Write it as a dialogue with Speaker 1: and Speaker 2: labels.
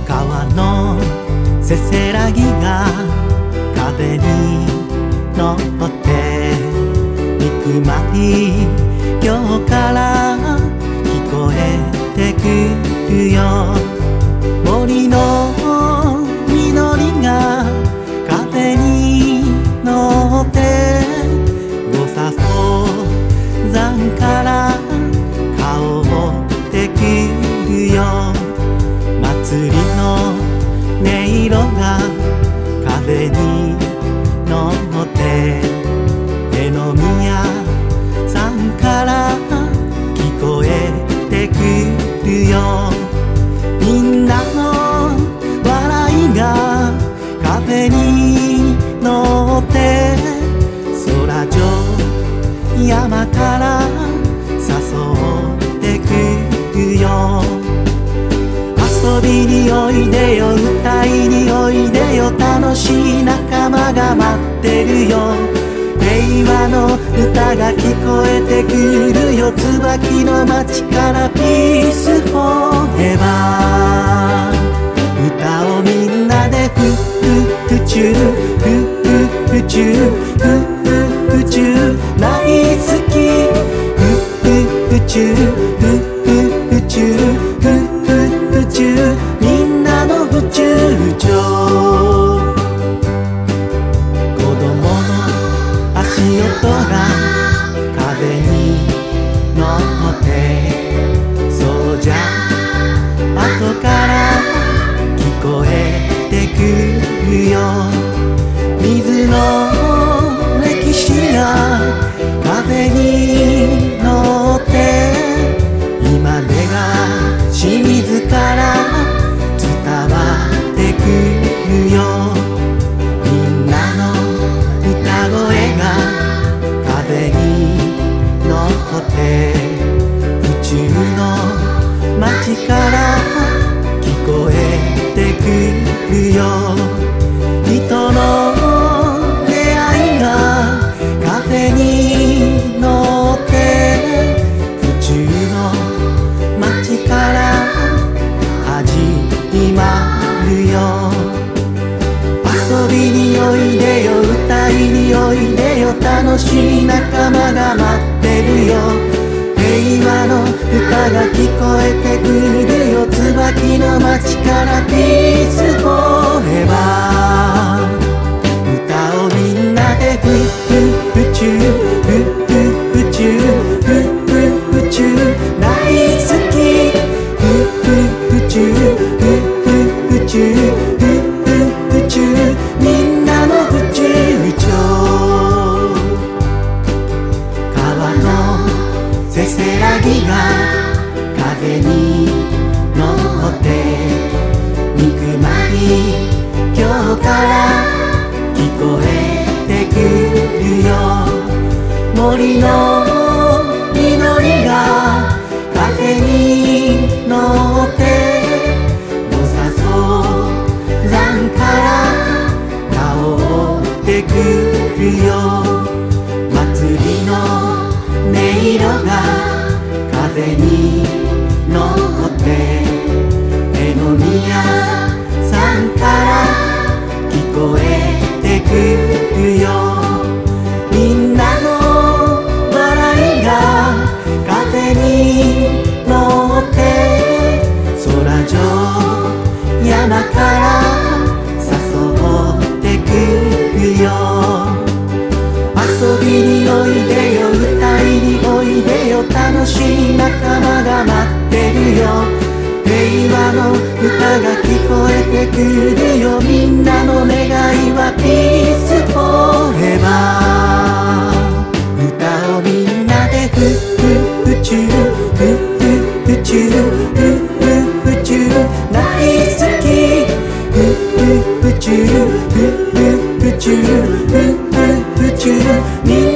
Speaker 1: 川のせせらぎが風に乗って肉まり今日から聞こえてくるよ。森の実が風に乗って五笹山から香ってくるよ。祭りの音色が風に乗って江ノ宮さんから聞こえてくるよ。みんなの笑いが風に乗って空上山から誘ってくるよ。遊びにおいでよ歌いにおいでよ楽しい仲間が待ってるよ。平和の歌が聞こえてくるよ。椿の町からピースフォーエバー。歌をみんなでフッフチューフッフチューフッフチュー大好きフッフチューフッフチューフッフチューみんなの宇宙上。子供の足音が風に乗ってそうじゃ後から聞こえてくるよ。水の歴史が風に乗って今出川清水から伝わってくるよ。みんなの歌声が風に乗って宇宙の街から聞こえてくるよ。人の出会いが風に乗って宇宙の街から始まるよ。遊びにおいでよ歌いにおいでよ楽しい仲間が待ってるよ。平和の歌が聞こえてくるよ。椿の町からピースフォーエバー。歌をみんなでフッフチューフッフチューフッフチュー大好きフッフチューフッフチューフッフチューみんなの宇宙上。川のせせらぎが風に乗って肉まり今日から聞こえてくるよ。森の実が風に乗って五笹山から香ってくるよ。祭りの音色が風に乗って江ノ宮さんから聞こえてくるよ。みんなの笑いが風に乗って空上山から誘ってくるよ。遊びにおいでよ歌いにおいでよ楽しい仲間が待ってるよ。平和の歌が聞こえてくるよ。みんなの願いはピースフォーエバー。歌をみんなでフッフチューフッフチューフッフチュー大好きフッフチューフッフチューフッフチューみん